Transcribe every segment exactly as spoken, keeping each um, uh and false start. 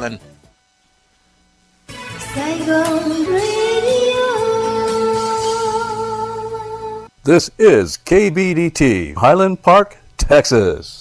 hình. This is K B D T, Highland Park, Texas.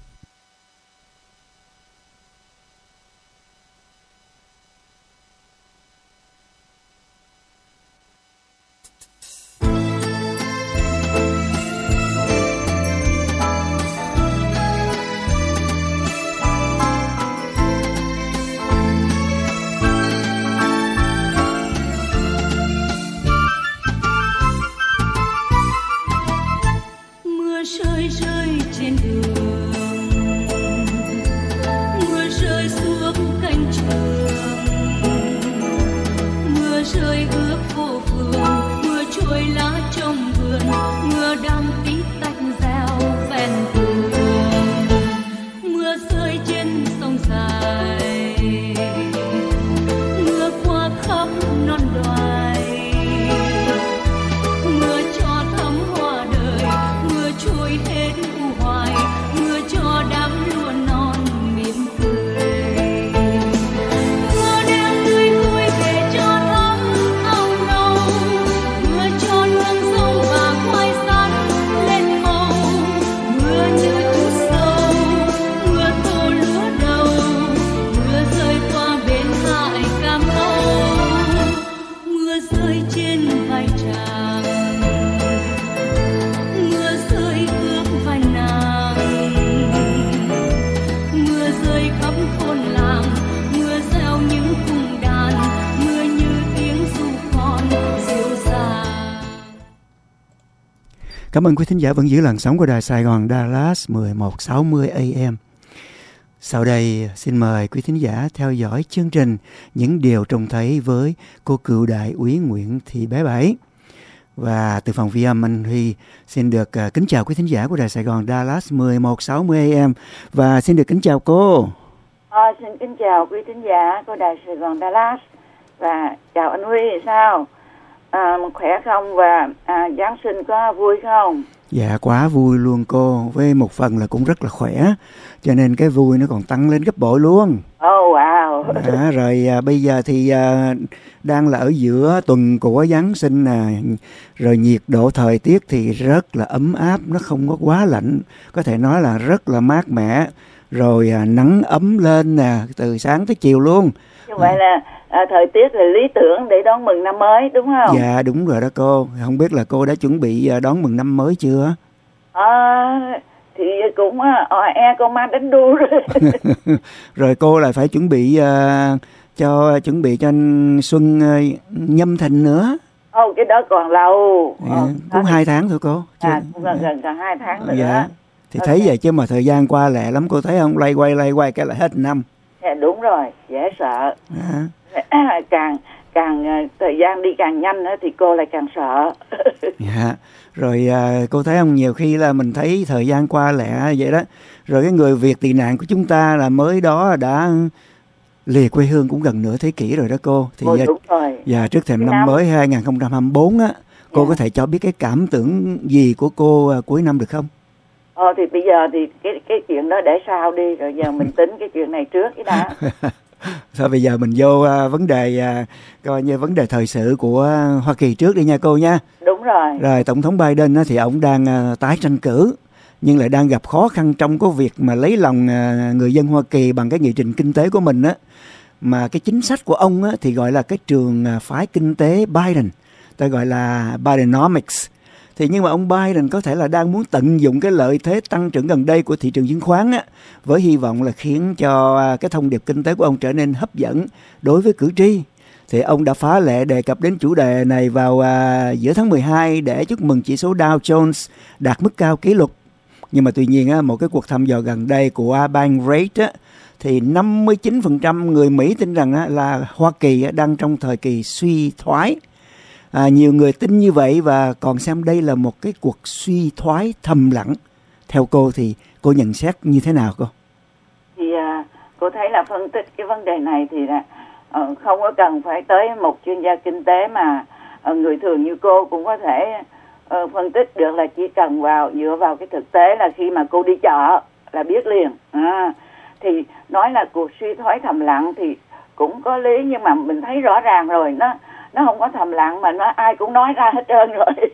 Cảm ơn quý thính giả vẫn giữ làn sóng của Đài Sài Gòn Dallas mười một sáu mươi A M. Sau đây xin mời quý thính giả theo dõi chương trình Những Điều Trông Thấy với cô cựu đại úy Nguyễn Thị Bé Bảy. Và từ phòng ghi âm, anh Huy xin được uh, kính chào quý thính giả của Đài Sài Gòn Dallas mười một sáu mươi A M. Và xin được kính chào cô. À, xin kính chào quý thính giả của Đài Sài Gòn Dallas. Và chào anh Huy, sao? À, khỏe không và à, Giáng sinh có vui không? Dạ quá vui luôn cô, với một phần là cũng rất là khỏe, cho nên cái vui nó còn tăng lên gấp bội luôn. Oh wow. À, rồi à, bây giờ thì à, đang là ở giữa tuần của Giáng sinh nè, rồi nhiệt độ thời tiết thì rất là ấm áp, nó không có quá lạnh, có thể nói là rất là mát mẻ, rồi à, nắng ấm lên nè từ sáng tới chiều luôn. Như vậy là à, thời tiết là lý tưởng để đón mừng năm mới đúng không? Dạ đúng rồi đó cô. Không biết là cô đã chuẩn bị đón mừng năm mới chưa? À, thì cũng ờ e con ma đánh đu rồi. Rồi cô lại phải chuẩn bị uh, cho chuẩn bị cho xuân uh, Nhâm Thìn nữa. Ồ, cái đó còn lâu. Dạ, Ồ, cũng hai tháng thôi cô. À, cũng gần gần gần hai tháng nữa. Dạ. Thì okay. Thấy vậy chứ mà thời gian qua lẹ lắm, cô thấy không? Lay quay lay quay cái lại hết năm. Dạ đúng rồi, dễ sợ. À. À, càng càng thời gian đi càng nhanh nữa thì cô lại càng sợ. Dạ. Rồi à, cô thấy không, nhiều khi là mình thấy thời gian qua lẹ vậy đó. Rồi cái người Việt tị nạn của chúng ta là mới đó đã lìa quê hương cũng gần nửa thế kỷ rồi đó cô. Thì Ôi, đúng rồi. Dạ, trước thềm năm, năm mới hai không hai tư á, cô dạ. có thể cho biết cái cảm tưởng gì của cô à, cuối năm được không? Ờ thì bây giờ thì cái cái chuyện đó để sau đi, rồi giờ mình tính cái chuyện này trước cái đã. Thôi bây giờ mình vô uh, vấn đề uh, coi như vấn đề thời sự của uh, Hoa Kỳ trước đi nha cô nha. Đúng rồi. Rồi Tổng thống Biden uh, thì ông đang uh, tái tranh cử, nhưng lại đang gặp khó khăn trong cái việc mà lấy lòng uh, người dân Hoa Kỳ bằng cái nghị trình kinh tế của mình á. Mà cái chính sách của ông á, thì gọi là cái trường uh, phái kinh tế Biden, ta gọi là Bidenomics. Thì nhưng mà ông Biden có thể là đang muốn tận dụng cái lợi thế tăng trưởng gần đây của thị trường chứng khoán á, với hy vọng là khiến cho cái thông điệp kinh tế của ông trở nên hấp dẫn đối với cử tri. Thì ông đã phá lệ đề cập đến chủ đề này vào à, giữa tháng mười hai để chúc mừng chỉ số Dow Jones đạt mức cao kỷ lục. Nhưng mà tuy nhiên á, một cái cuộc thăm dò gần đây của Bankrate á, thì năm mươi chín phần trăm người Mỹ tin rằng á, là Hoa Kỳ á, đang trong thời kỳ suy thoái. À, nhiều người tin như vậy và còn xem đây là một cái cuộc suy thoái thầm lặng. Theo cô thì cô nhận xét như thế nào cô? Thì à, cô thấy là phân tích cái vấn đề này thì là uh, không có cần phải tới một chuyên gia kinh tế, mà uh, người thường như cô cũng có thể uh, phân tích được, là chỉ cần vào dựa vào cái thực tế là khi mà cô đi chợ là biết liền. À, thì nói là cuộc suy thoái thầm lặng thì cũng có lý, nhưng mà mình thấy rõ ràng rồi, nó nó không có thầm lặng mà nó ai cũng nói ra hết trơn rồi.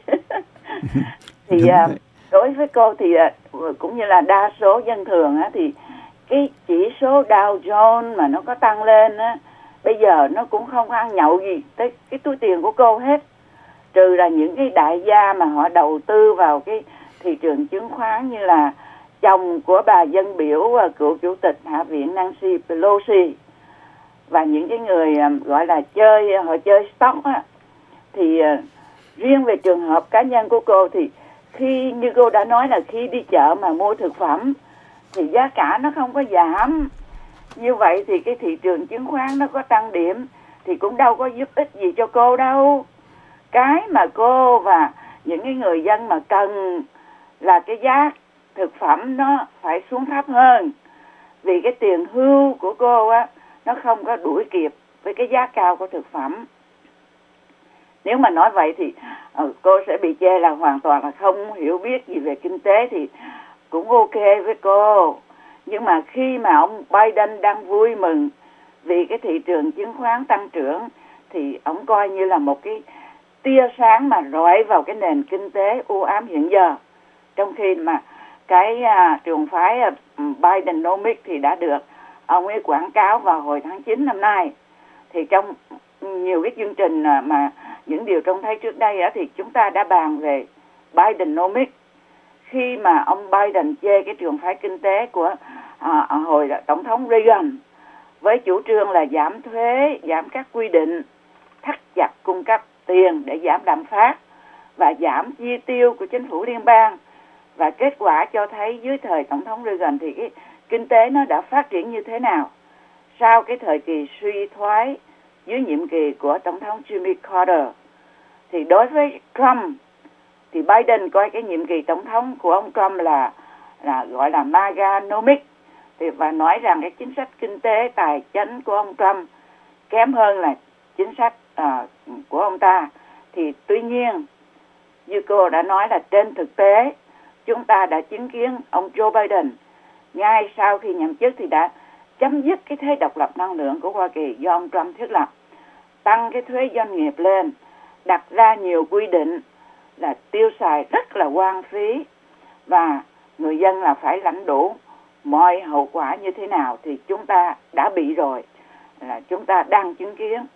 Thì uh, đối với cô thì uh, cũng như là đa số dân thường á, thì cái chỉ số Dow Jones mà nó có tăng lên á, bây giờ nó cũng không có ăn nhậu gì tới cái túi tiền của cô hết, trừ là những cái đại gia mà họ đầu tư vào cái thị trường chứng khoán, như là chồng của bà dân biểu cựu chủ tịch Hạ viện Nancy Pelosi, và những cái người gọi là chơi họ chơi stock á. Thì uh, riêng về trường hợp cá nhân của cô thì khi như cô đã nói là khi đi chợ mà mua thực phẩm thì giá cả nó không có giảm, như vậy thì cái thị trường chứng khoán nó có tăng điểm thì cũng đâu có giúp ích gì cho cô đâu. Cái mà cô và những cái người dân mà cần là cái giá thực phẩm nó phải xuống thấp hơn, vì cái tiền hưu của cô á nó không có đuổi kịp với cái giá cao của thực phẩm. Nếu mà nói vậy thì uh, cô sẽ bị chê là hoàn toàn là không hiểu biết gì về kinh tế, thì cũng ok với cô. Nhưng mà khi mà ông Biden đang vui mừng vì cái thị trường chứng khoán tăng trưởng thì ông coi như là một cái tia sáng mà rọi vào cái nền kinh tế u ám hiện giờ. Trong khi mà cái uh, trường phái uh, Bidenomics thì đã được ông ấy quảng cáo vào hồi tháng chín năm nay. Thì trong nhiều cái chương trình uh, mà những điều trông thấy trước đây uh, thì chúng ta đã bàn về Bidenomics. Khi mà ông Biden chê cái trường phái kinh tế của à, hồi tổng thống Reagan với chủ trương là giảm thuế, giảm các quy định, thắt chặt cung cấp tiền để giảm lạm phát và giảm chi tiêu của chính phủ liên bang, và kết quả cho thấy dưới thời tổng thống Reagan thì cái kinh tế nó đã phát triển như thế nào. Sau cái thời kỳ suy thoái dưới nhiệm kỳ của tổng thống Jimmy Carter, thì đối với Trump thì Biden coi cái nhiệm kỳ tổng thống của ông Trump là là gọi là MAGA-nomics, thì và nói rằng cái chính sách kinh tế tài chính của ông Trump kém hơn là chính sách uh, của ông ta. Thì tuy nhiên như cô đã nói là trên thực tế chúng ta đã chứng kiến ông Joe Biden ngay sau khi nhậm chức thì đã chấm dứt cái thế độc lập năng lượng của Hoa Kỳ do ông Trump thiết lập, tăng cái thuế doanh nghiệp lên, đặt ra nhiều quy định là tiêu xài rất là hoang phí, và người dân là phải lãnh đủ mọi hậu quả như thế nào thì chúng ta đã bị rồi, là chúng ta đang chứng kiến.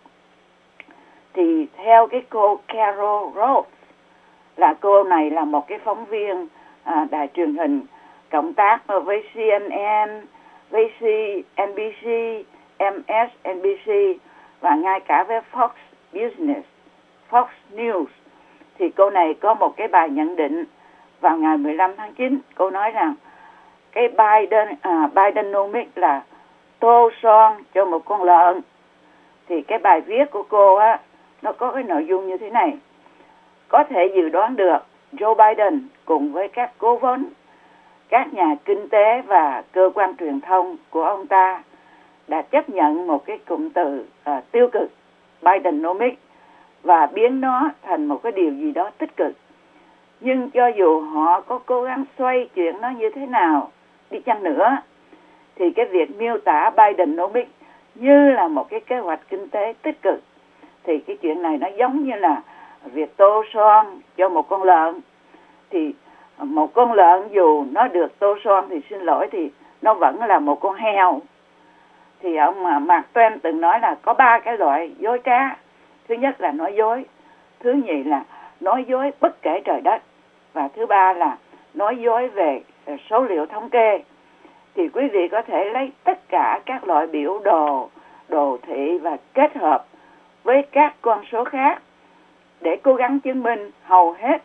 Thì theo cái cô Carol Rose, là cô này là một cái phóng viên à, đài truyền hình cộng tác với C N N, với C N B C, M S N B C và ngay cả với Fox Business, Fox News. Thì cô này có một cái bài nhận định vào ngày mười lăm tháng chín. Cô nói rằng cái Biden, à, Bidenomics là tô son cho một con lợn. Thì cái bài viết của cô á, nó có cái nội dung như thế này: có thể dự đoán được Joe Biden cùng với các cố vấn, các nhà kinh tế và cơ quan truyền thông của ông ta đã chấp nhận một cái cụm từ uh, tiêu cực Bidenomics và biến nó thành một cái điều gì đó tích cực. Nhưng cho dù họ có cố gắng xoay chuyển nó như thế nào đi chăng nữa, thì cái việc miêu tả Bidenomics như là một cái kế hoạch kinh tế tích cực, thì cái chuyện này nó giống như là việc tô son cho một con lợn. Thì một con lợn dù nó được tô son thì xin lỗi thì nó vẫn là một con heo. Thì ông Mark Twain từng nói là có ba cái loại dối trá. Thứ nhất là nói dối, thứ nhì là nói dối bất kể trời đất, và thứ ba là nói dối về số liệu thống kê. Thì quý vị có thể lấy tất cả các loại biểu đồ, đồ thị và kết hợp với các con số khác để cố gắng chứng minh hầu hết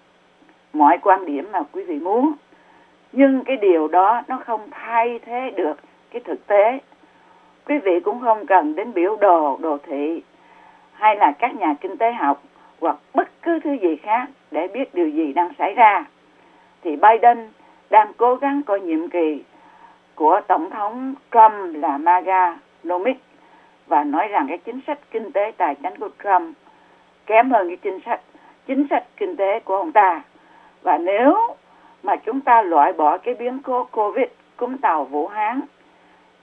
mọi quan điểm mà quý vị muốn. Nhưng cái điều đó nó không thay thế được cái thực tế. Quý vị cũng không cần đến biểu đồ, đồ thị hay là các nhà kinh tế học hoặc bất cứ thứ gì khác để biết điều gì đang xảy ra. Thì Biden đang cố gắng coi nhiệm kỳ của Tổng thống Trump là MAGA-nomics và nói rằng cái chính sách kinh tế tài chính của Trump kém hơn cái chính sách chính sách kinh tế của ông ta. Và nếu mà chúng ta loại bỏ cái biến cố Covid, cúm tàu Vũ Hán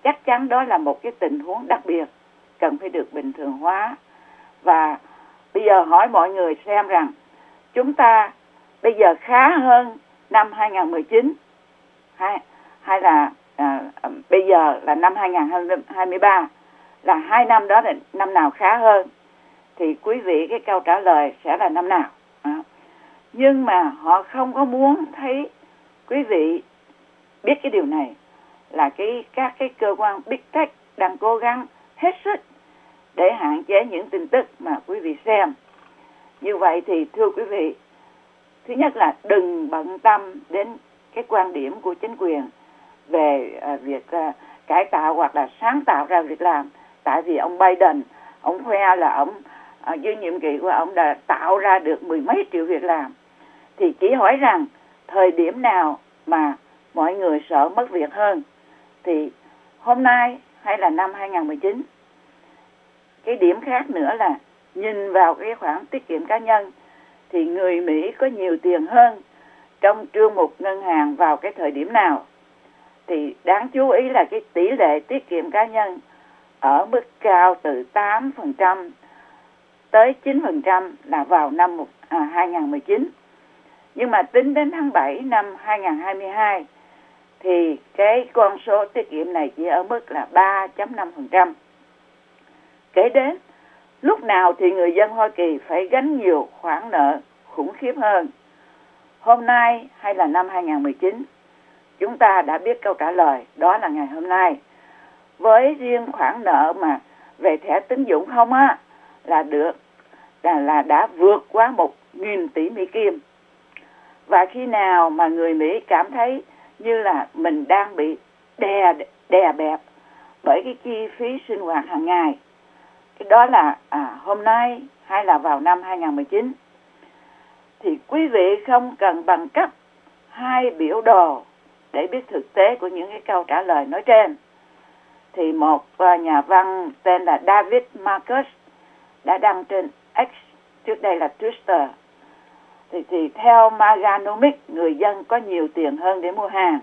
chắc chắn đó là một cái tình huống đặc biệt cần phải được bình thường hóa. Và bây giờ hỏi mọi người xem rằng chúng ta bây giờ khá hơn năm hai không một chín hay, hay là à, bây giờ là năm hai không hai ba, là hai năm đó là năm nào khá hơn, thì quý vị cái câu trả lời sẽ là năm nào. À. Nhưng mà họ không có muốn thấy quý vị biết cái điều này, là cái các cái cơ quan Big Tech đang cố gắng hết sức để hạn chế những tin tức mà quý vị xem. Như vậy thì thưa quý vị, thứ nhất là đừng bận tâm đến cái quan điểm của chính quyền về uh, việc uh, cải tạo hoặc là sáng tạo ra việc làm. Tại vì ông Biden, ông khoe là ông uh, dưới nhiệm kỳ của ông đã tạo ra được mười mấy triệu việc làm. Thì chỉ hỏi rằng thời điểm nào mà mọi người sợ mất việc hơn, thì hôm nay hay là năm hai không một chín. Cái điểm khác nữa là nhìn vào cái khoản tiết kiệm cá nhân, thì người Mỹ có nhiều tiền hơn trong trương mục ngân hàng vào cái thời điểm nào. Thì đáng chú ý là cái tỷ lệ tiết kiệm cá nhân ở mức cao từ tám phần trăm tới chín phần trăm là vào năm à, hai không một chín. Nhưng mà tính đến tháng bảy năm hai không hai hai thì cái con số tiết kiệm này chỉ ở mức là ba phẩy năm phần trăm. Kể đến lúc nào thì người dân Hoa Kỳ phải gánh nhiều khoản nợ khủng khiếp hơn, hôm nay hay là năm hai không một chín? Chúng ta đã biết câu trả lời, đó là ngày hôm nay. Với riêng khoản nợ mà về thẻ tín dụng không á, là được là, là đã vượt quá một nghìn tỷ Mỹ Kim. Và khi nào mà người Mỹ cảm thấy như là mình đang bị đè đè bẹp bởi cái chi phí sinh hoạt hàng ngày, cái đó là à, hôm nay hay là vào năm hai không một chín, thì quý vị không cần bằng cấp hai biểu đồ để biết thực tế của những cái câu trả lời nói trên. Thì một uh, nhà văn tên là David Marcus đã đăng trên X, trước đây là Twitter. Thì, thì theo Maganomics, người dân có nhiều tiền hơn để mua hàng.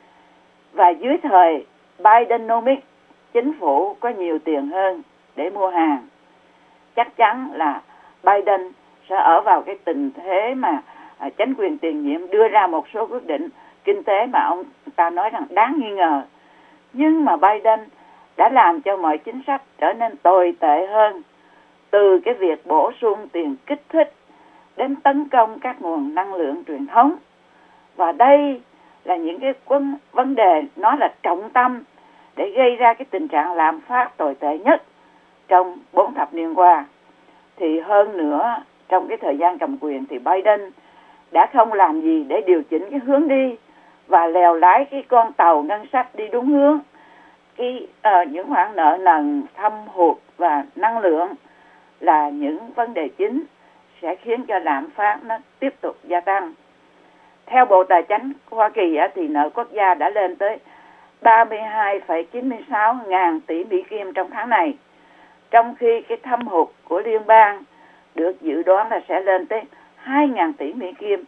Và dưới thời Bidenomics, chính phủ có nhiều tiền hơn để mua hàng. Chắc chắn là Biden sẽ ở vào cái tình thế mà à, chính quyền tiền nhiệm đưa ra một số quyết định kinh tế mà ông ta nói rằng đáng nghi ngờ. Nhưng mà Biden đã làm cho mọi chính sách trở nên tồi tệ hơn, từ cái việc bổ sung tiền kích thích đến tấn công các nguồn năng lượng truyền thống. Và đây là những cái vấn, vấn đề nó là trọng tâm để gây ra cái tình trạng lạm phát tồi tệ nhất trong bốn thập niên qua. Thì hơn nữa, trong cái thời gian cầm quyền thì Biden đã không làm gì để điều chỉnh cái hướng đi và lèo lái cái con tàu ngân sách đi đúng hướng. Cái uh, những khoản nợ nần, thâm hụt và năng lượng là những vấn đề chính sẽ khiến cho lạm phát nó tiếp tục gia tăng. Theo Bộ Tài chính Hoa Kỳ á, thì nợ quốc gia đã lên tới ba mươi hai phẩy chín mươi sáu ngàn tỷ Mỹ Kim trong tháng này, trong khi cái thâm hụt của liên bang được dự đoán là sẽ lên tới hai ngàn tỷ Mỹ Kim.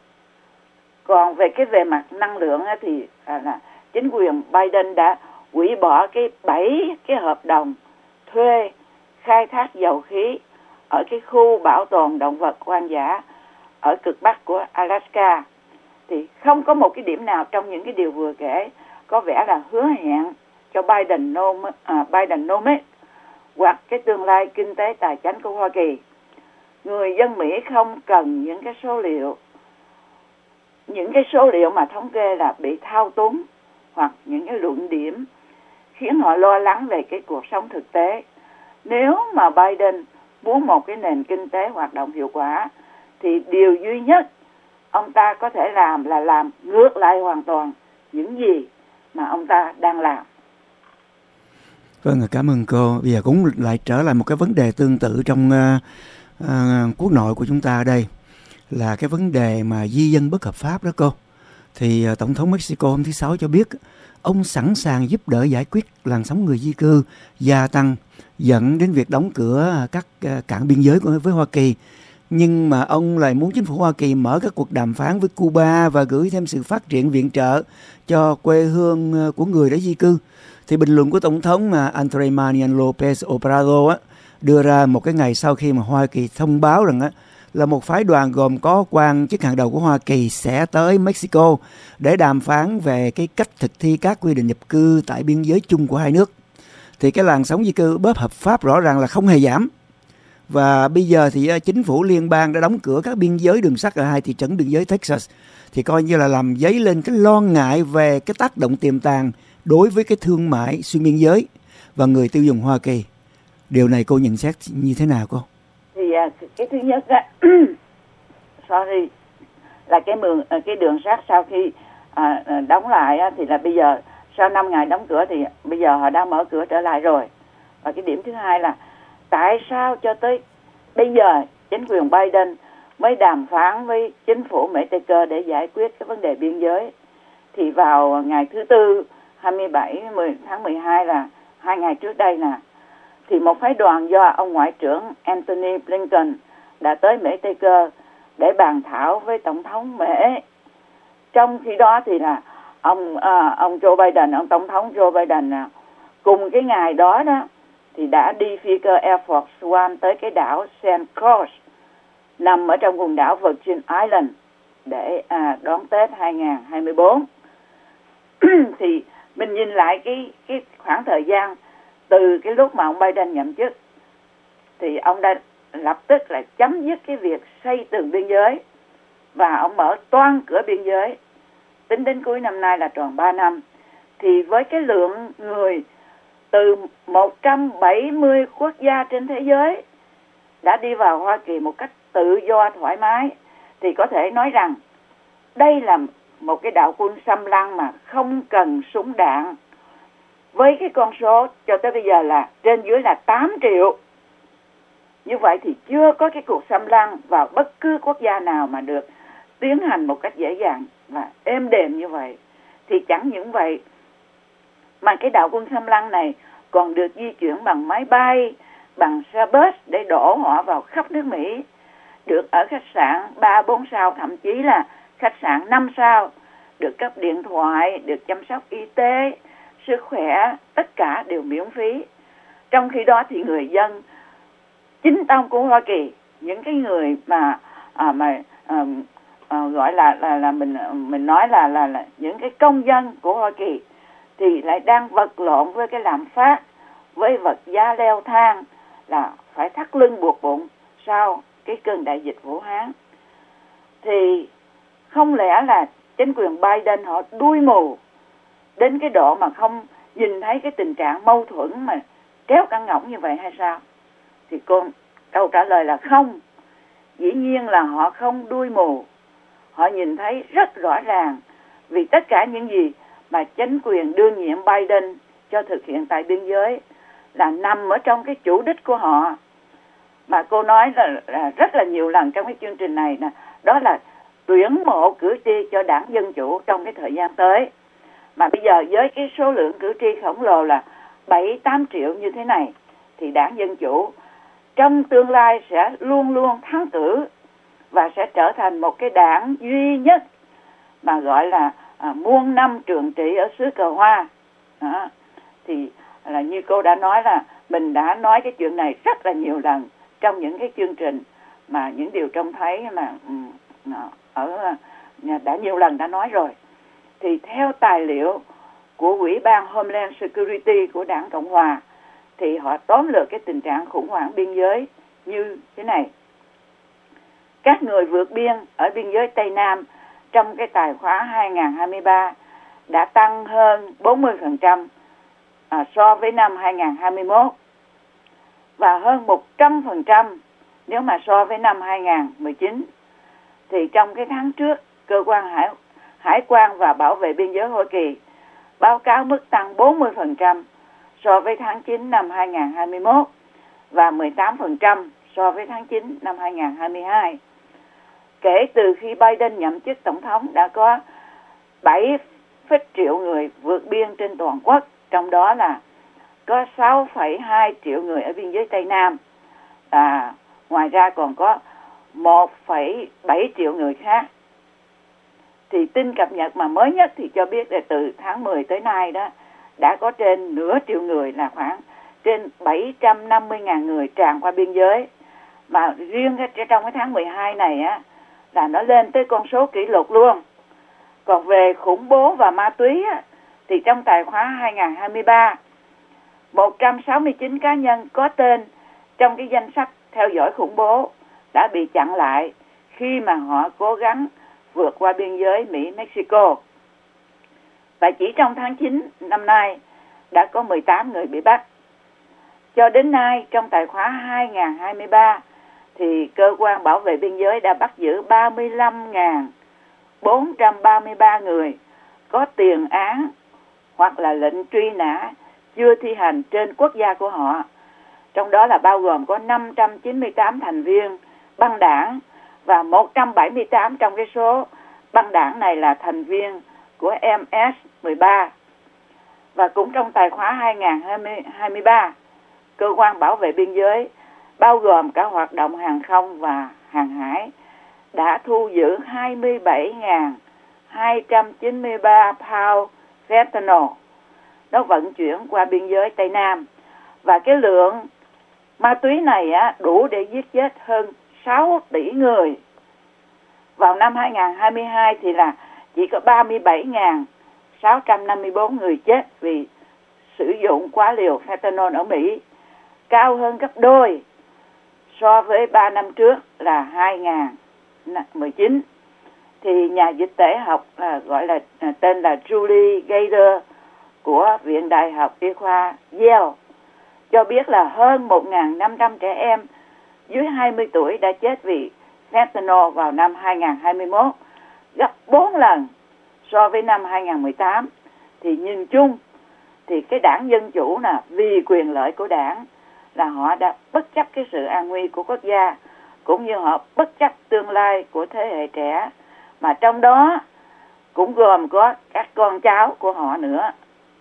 Còn về cái về mặt năng lượng á, thì à, là chính quyền Biden đã hủy bỏ cái bảy cái hợp đồng thuê khai thác dầu khí ở cái khu bảo tồn động vật hoang dã ở cực bắc của Alaska. Thì không có một cái điểm nào trong những cái điều vừa kể có vẻ là hứa hẹn cho Biden nom, à, Bidenomics hoặc cái tương lai kinh tế tài chính của Hoa Kỳ. Người dân Mỹ không cần những cái số liệu, những cái số liệu mà thống kê là bị thao túng, hoặc những cái luận điểm khiến họ lo lắng về cái cuộc sống thực tế. Nếu mà Biden muốn một cái nền kinh tế hoạt động hiệu quả, thì điều duy nhất ông ta có thể làm là làm ngược lại hoàn toàn những gì mà ông ta đang làm. Vâng, cảm ơn cô. Bây giờ cũng lại trở lại một cái vấn đề tương tự trong uh, uh, quốc nội của chúng ta ở đây, là cái vấn đề mà di dân bất hợp pháp đó cô. Thì uh, Tổng thống Mexico hôm thứ Sáu cho biết ông sẵn sàng giúp đỡ giải quyết làn sóng người di cư gia tăng, dẫn đến việc đóng cửa các uh, cảng biên giới của với Hoa Kỳ. Nhưng mà ông lại muốn chính phủ Hoa Kỳ mở các cuộc đàm phán với Cuba và gửi thêm sự phát triển viện trợ cho quê hương của người đã di cư. Thì bình luận của Tổng thống Andrés Manuel López Obrador á, đưa ra một cái ngày sau khi mà Hoa Kỳ thông báo rằng á, là một phái đoàn gồm có quan chức hàng đầu của Hoa Kỳ sẽ tới Mexico để đàm phán về cái cách thực thi các quy định nhập cư tại biên giới chung của hai nước. Thì cái làn sóng di cư bất hợp pháp rõ ràng là không hề giảm. Và bây giờ thì chính phủ liên bang đã đóng cửa các biên giới đường sắt ở hai thị trấn biên giới Texas. Thì coi như là làm dấy lên cái lo ngại về cái tác động tiềm tàng đối với cái thương mại xuyên biên giới và người tiêu dùng Hoa Kỳ. Điều này cô nhận xét như thế nào cô? Thì cái thứ nhất á, sorry, là cái đường cái đường sắt sau khi à, đóng lại á, thì là bây giờ sau năm ngày đóng cửa thì bây giờ họ đã mở cửa trở lại rồi. Và cái điểm thứ hai là tại sao cho tới bây giờ chính quyền Biden mới đàm phán với chính phủ Mỹ Tây Cơ để giải quyết cái vấn đề biên giới. Thì vào ngày thứ Tư hai mươi bảy tháng mười hai là hai ngày trước đây nè, thì một phái đoàn do ông Ngoại trưởng Antony Blinken đã tới Mỹ Tây Cơ để bàn thảo với Tổng thống Mỹ. Trong khi đó thì là ông à, ông Joe Biden, ông Tổng thống Joe Biden à, cùng cái ngày đó đó thì đã đi phi cơ Air Force One tới cái đảo Saint Croix nằm ở trong quần đảo Virgin Island để à, đón Tết hai không hai tư. Thì mình nhìn lại cái cái khoảng thời gian từ cái lúc mà ông Biden nhậm chức thì ông đã lập tức là chấm dứt cái việc xây tường biên giới và ông mở toang cửa biên giới. Tính đến cuối năm nay là tròn ba năm. Thì với cái lượng người từ một trăm bảy mươi quốc gia trên thế giới đã đi vào Hoa Kỳ một cách tự do thoải mái, thì có thể nói rằng đây là một cái đạo quân xâm lăng mà không cần súng đạn. Với cái con số cho tới bây giờ là trên dưới là tám triệu. Như vậy thì chưa có cái cuộc xâm lăng vào bất cứ quốc gia nào mà được tiến hành một cách dễ dàng và êm đềm như vậy. Thì chẳng những vậy mà cái đạo quân xâm lăng này còn được di chuyển bằng máy bay, bằng xe bus để đổ họ vào khắp nước Mỹ, được ở khách sạn ba bốn sao, thậm chí là khách sạn năm sao, được cấp điện thoại, được chăm sóc y tế, sức khỏe, tất cả đều miễn phí. Trong khi đó thì người dân chính tông của Hoa Kỳ, những cái người mà à, mà à, à, gọi là là là mình mình nói là là là những cái công dân của Hoa Kỳ thì lại đang vật lộn với cái lạm phát, với vật giá leo thang, là phải thắt lưng buộc bụng sau cái cơn đại dịch Vũ Hán. Thì không lẽ là chính quyền Biden họ đuôi mù đến cái độ mà không nhìn thấy cái tình trạng mâu thuẫn mà kéo căng ngỗng như vậy hay sao? Thì cô câu trả lời là không. Dĩ nhiên là họ không đuôi mù. Họ nhìn thấy rất rõ ràng, vì tất cả những gì mà chính quyền đương nhiệm Biden cho thực hiện tại biên giới là nằm ở trong cái chủ đích của họ. Mà cô nói là, là rất là nhiều lần trong cái chương trình này nè, đó là tuyển mộ cử tri cho đảng Dân Chủ trong cái thời gian tới. Mà bây giờ với cái số lượng cử tri khổng lồ là bảy tám triệu như thế này, thì đảng Dân Chủ trong tương lai sẽ luôn luôn thắng cử và sẽ trở thành một cái đảng duy nhất mà gọi là à, muôn năm trường trị ở xứ cờ hoa. Đó. Thì là như cô đã nói là mình đã nói cái chuyện này rất là nhiều lần trong những cái chương trình mà những điều trông thấy mà um, ở đã nhiều lần đã nói rồi. Thì theo tài liệu của Ủy ban Homeland Security của đảng Cộng Hòa thì họ tóm lược cái tình trạng khủng hoảng biên giới như thế này. Các người vượt biên ở biên giới Tây Nam trong cái tài khoá hai không hai ba đã tăng hơn bốn mươi phần trăm à, so với năm hai không hai mốt và hơn một trăm phần trăm nếu mà so với năm hai không một chín. Thì trong cái tháng trước, cơ quan hải, hải quan và bảo vệ biên giới Hoa Kỳ báo cáo mức tăng bốn mươi phần trăm so với tháng chín năm hai không hai mốt và mười tám phần trăm so với tháng chín năm hai không hai hai. Kể từ khi Biden nhậm chức tổng thống đã có bảy triệu người vượt biên trên toàn quốc, trong đó là có sáu phẩy hai triệu người ở biên giới Tây Nam. À, ngoài ra còn có một phẩy bảy triệu người khác. Thì tin cập nhật mà mới nhất thì cho biết là từ tháng mười tới nay đó đã có trên nửa triệu người, là khoảng trên bảy trăm năm mươi nghìn người tràn qua biên giới. Mà riêng cái, trong cái tháng mười hai này á là nó lên tới con số kỷ lục luôn. Còn về khủng bố và ma túy á, thì trong tài khóa hai không hai ba, một trăm sáu mươi chín cá nhân có tên trong cái danh sách theo dõi khủng bố đã bị chặn lại khi mà họ cố gắng vượt qua biên giới Mỹ-Mexico. Và chỉ trong tháng chín năm nay đã có mười tám người bị bắt. Cho đến nay trong tài khóa hai không hai ba thì cơ quan bảo vệ biên giới đã bắt giữ ba mươi lăm nghìn bốn trăm ba mươi ba người có tiền án hoặc là lệnh truy nã chưa thi hành trên quốc gia của họ. Trong đó là bao gồm có năm trăm chín mươi tám thành viên băng đảng và một trăm bảy mươi tám trong cái số băng đảng này là thành viên của em ét mười ba. Và cũng trong tài khóa hai không hai ba, cơ quan bảo vệ biên giới bao gồm cả hoạt động hàng không và hàng hải đã thu giữ hai mươi bảy nghìn hai trăm chín mươi ba pound fentanyl. Nó vận chuyển qua biên giới Tây Nam. Và cái lượng ma túy này á, đủ để giết chết hơn sáu tỷ người. Vào năm hai không hai hai thì là chỉ có ba mươi bảy nghìn sáu trăm năm mươi bốn người chết vì sử dụng quá liều fentanyl ở Mỹ, cao hơn gấp đôi so với ba năm trước là hai không một chín. Thì nhà dịch tễ học là gọi là tên là Julie Gator của Viện Đại học Y khoa Yale cho biết là hơn một nghìn năm trăm trẻ em dưới hai mươi tuổi đã chết vì fentanyl vào năm hai không hai mốt, gấp bốn lần so với năm hai không một tám. Thì nhìn chung thì cái đảng Dân Chủ là vì quyền lợi của đảng là họ đã bất chấp cái sự an nguy của quốc gia, cũng như họ bất chấp tương lai của thế hệ trẻ, mà trong đó cũng gồm có các con cháu của họ nữa.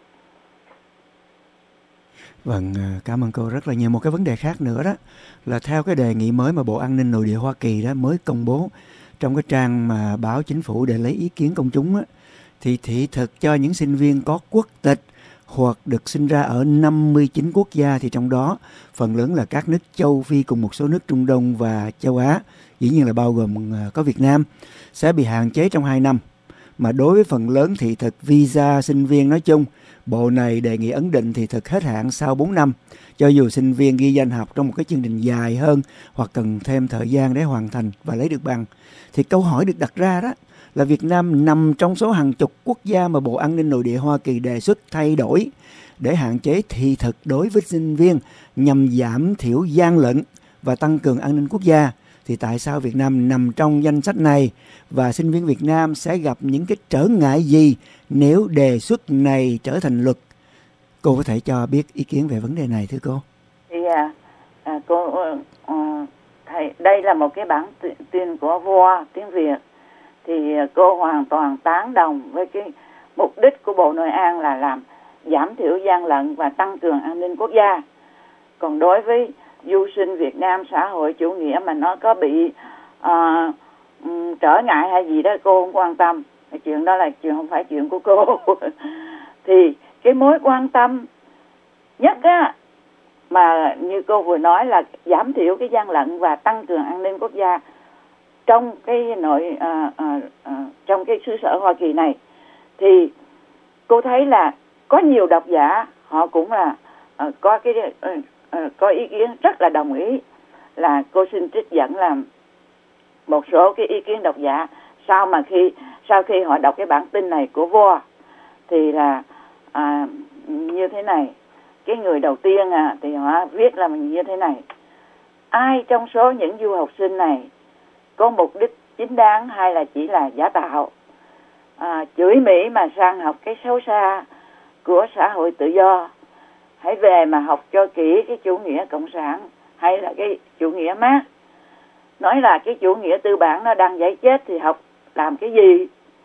Vâng, cảm ơn cô rất là nhiều. Một cái vấn đề khác nữa đó là theo cái đề nghị mới mà Bộ An ninh Nội địa Hoa Kỳ đó mới công bố trong cái trang mà báo chính phủ để lấy ý kiến công chúng á, thì thị thực cho những sinh viên có quốc tịch hoặc được sinh ra ở năm mươi chín quốc gia, thì trong đó phần lớn là các nước châu Phi cùng một số nước Trung Đông và châu Á, dĩ nhiên là bao gồm có Việt Nam, sẽ bị hạn chế trong hai năm. Mà đối với phần lớn thị thực visa sinh viên nói chung, Bộ này đề nghị ấn định thị thực hết hạn sau bốn năm, cho dù sinh viên ghi danh học trong một cái chương trình dài hơn hoặc cần thêm thời gian để hoàn thành và lấy được bằng. Thì câu hỏi được đặt ra đó là Việt Nam nằm trong số hàng chục quốc gia mà Bộ An ninh Nội địa Hoa Kỳ đề xuất thay đổi để hạn chế thị thực đối với sinh viên nhằm giảm thiểu gian lận và tăng cường an ninh quốc gia. Thì tại sao Việt Nam nằm trong danh sách này và sinh viên Việt Nam sẽ gặp những cái trở ngại gì nếu đề xuất này trở thành luật? Cô có thể cho biết ý kiến về vấn đề này thưa cô? Thì à, à, cô à, thầy, đây là một cái bản tin của vua tiếng Việt. Thì cô hoàn toàn tán đồng với cái mục đích của Bộ Nội an là làm giảm thiểu gian lận và tăng cường an ninh quốc gia. Còn đối với du sinh Việt Nam xã hội chủ nghĩa mà nó có bị uh, um, trở ngại hay gì đó cô không quan tâm. Cái chuyện đó là chuyện không phải chuyện của cô. Thì cái mối quan tâm nhất á mà như cô vừa nói là giảm thiểu cái gian lận và tăng cường an ninh quốc gia trong cái nội uh, uh, uh, trong cái xứ sở Hoa Kỳ này. Thì cô thấy là có nhiều độc giả họ cũng là uh, có cái uh, uh, có ý kiến rất là đồng ý. Là cô xin trích dẫn là một số cái ý kiến độc giả sau mà khi sau khi họ đọc cái bản tin này của vua thì là à, như thế này. Cái người đầu tiên à, thì họ viết là như thế này: ai trong số những du học sinh này có mục đích chính đáng hay là chỉ là giả tạo, à, chửi Mỹ mà sang học cái xấu xa của xã hội tự do, hãy về mà học cho kỹ cái chủ nghĩa cộng sản hay là cái chủ nghĩa Mác. Nói là cái chủ nghĩa tư bản nó đang dãy chết thì học làm cái gì?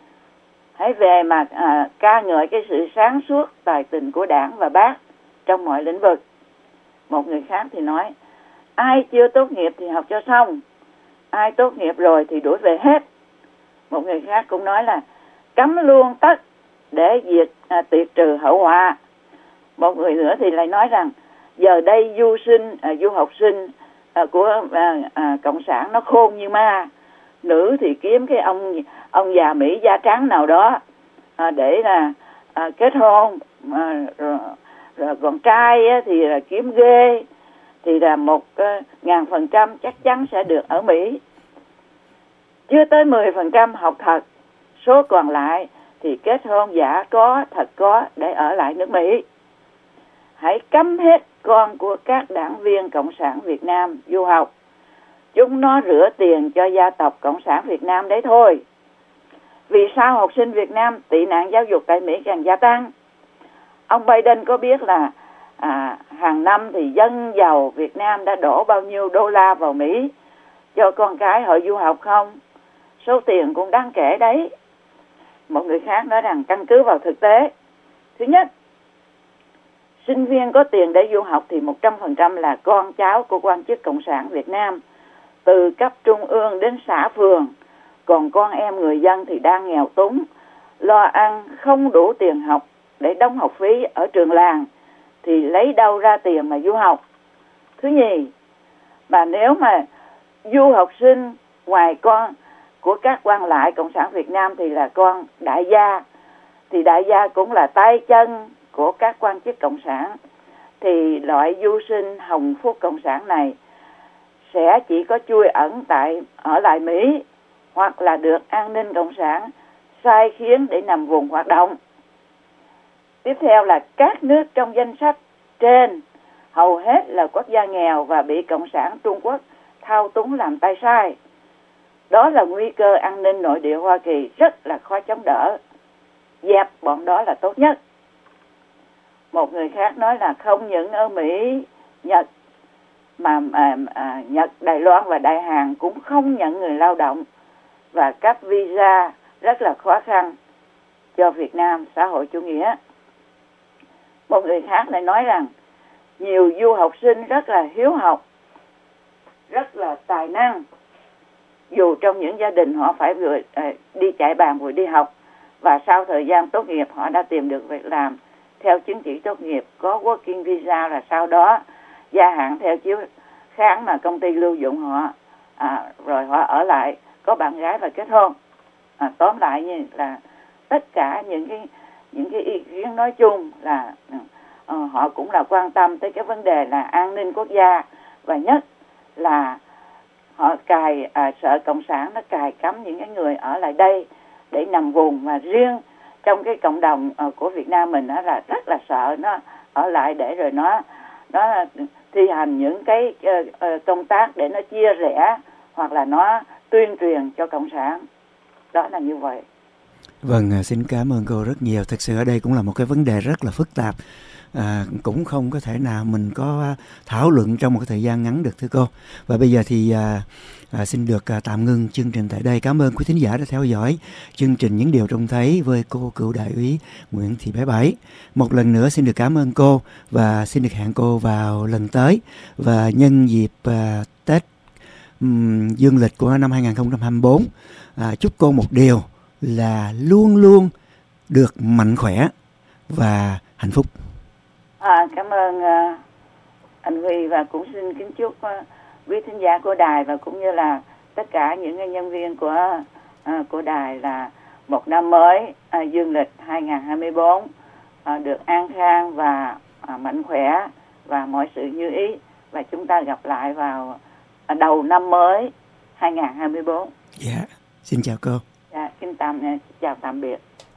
Hãy về mà à, ca ngợi cái sự sáng suốt tài tình của Đảng và Bác trong mọi lĩnh vực. Một người khác thì nói ai chưa tốt nghiệp thì học cho xong, ai tốt nghiệp rồi thì đuổi về hết. Một người khác cũng nói là cấm luôn tất để diệt à, tiệt trừ hậu họa. Một người nữa thì lại nói rằng giờ đây du sinh à, du học sinh à, của à, à, cộng sản nó khôn như ma. Nữ thì kiếm cái ông ông già Mỹ da trắng nào đó à, để là à, kết hôn, à, rồi, rồi còn trai á, thì là kiếm ghê, thì là một uh, ngàn phần trăm chắc chắn sẽ được ở Mỹ. Chưa tới mười phần trăm học thật, số còn lại thì kết hôn giả có, thật có để ở lại nước Mỹ. Hãy cấm hết con của các đảng viên Cộng sản Việt Nam du học. Chúng nó rửa tiền cho gia tộc Cộng sản Việt Nam đấy thôi. Vì sao học sinh Việt Nam tị nạn giáo dục tại Mỹ càng gia tăng? Ông Biden có biết là à, hàng năm thì dân giàu Việt Nam đã đổ bao nhiêu đô la vào Mỹ cho con cái họ du học không? Số tiền cũng đáng kể đấy. Một người khác nói rằng căn cứ vào thực tế. Thứ nhất, sinh viên có tiền để du học thì một trăm phần trăm là con cháu của quan chức Cộng sản Việt Nam, từ cấp trung ương đến xã phường. Còn con em người dân thì đang nghèo túng, lo ăn, không đủ tiền học để đóng học phí ở trường làng, thì lấy đâu ra tiền mà du học? Thứ nhì, mà nếu mà du học sinh ngoài con của các quan lại Cộng sản Việt Nam thì là con đại gia, thì đại gia cũng là tay chân của các quan chức Cộng sản, thì loại du sinh hồng phúc Cộng sản này sẽ chỉ có chui ẩn tại ở lại Mỹ, hoặc là được an ninh Cộng sản sai khiến để nằm vùng hoạt động. Tiếp theo là các nước trong danh sách trên hầu hết là quốc gia nghèo và bị Cộng sản Trung Quốc thao túng làm tay sai. Đó là nguy cơ an ninh nội địa Hoa Kỳ rất là khó chống đỡ. Dẹp bọn đó là tốt nhất. Một người khác nói là không những ở Mỹ, Nhật, mà à, à, Nhật, Đài Loan và Đại Hàn cũng không nhận người lao động và cấp visa rất là khó khăn cho Việt Nam xã hội chủ nghĩa. Một người khác lại nói rằng nhiều du học sinh rất là hiếu học, rất là tài năng, dù trong những gia đình họ phải vừa à, đi chạy bàn vừa đi học, và sau thời gian tốt nghiệp họ đã tìm được việc làm theo chứng chỉ tốt nghiệp, có working visa, là sau đó gia hạn theo chiếu kháng mà công ty lưu dụng họ, à, rồi họ ở lại, có bạn gái và kết hôn. À, tóm lại như là tất cả những cái những cái ý kiến nói chung là uh, họ cũng là quan tâm tới cái vấn đề là an ninh quốc gia, và nhất là họ cài à, sợ Cộng sản nó cài cấm những cái người ở lại đây để nằm vùng, mà riêng trong cái cộng đồng uh, của Việt Nam mình đó là rất là sợ nó ở lại để rồi nó nó thi hành những cái uh, uh, công tác để nó chia rẽ hoặc là nó tuyên truyền cho Cộng sản. Đó là như vậy. Vâng, xin cảm ơn cô rất nhiều. Thực sự ở đây cũng là một cái vấn đề rất là phức tạp. À, cũng không có thể nào mình có thảo luận trong một cái thời gian ngắn được thưa cô. Và bây giờ thì à, à, xin được à, tạm ngưng chương trình tại đây. Cảm ơn quý thính giả đã theo dõi chương trình Những Điều Trông Thấy với cô cựu đại úy Nguyễn Thị Bé Bảy. Một lần nữa xin được cảm ơn cô và xin được hẹn cô vào lần tới. Và nhân dịp à, Tết um, dương lịch của năm hai không hai tư, à, chúc cô một điều là luôn luôn được mạnh khỏe và hạnh phúc. À, cảm ơn uh, anh Huy, và cũng xin kính chúc uh, quý thính giả của đài và cũng như là tất cả những nhân viên của uh, của đài là một năm mới uh, dương lịch hai không hai tư uh, được an khang và uh, mạnh khỏe và mọi sự như ý, và chúng ta gặp lại vào uh, đầu năm mới hai không hai tư. Dạ, xin chào cô. Dạ, xin tạm chào tạm biệt.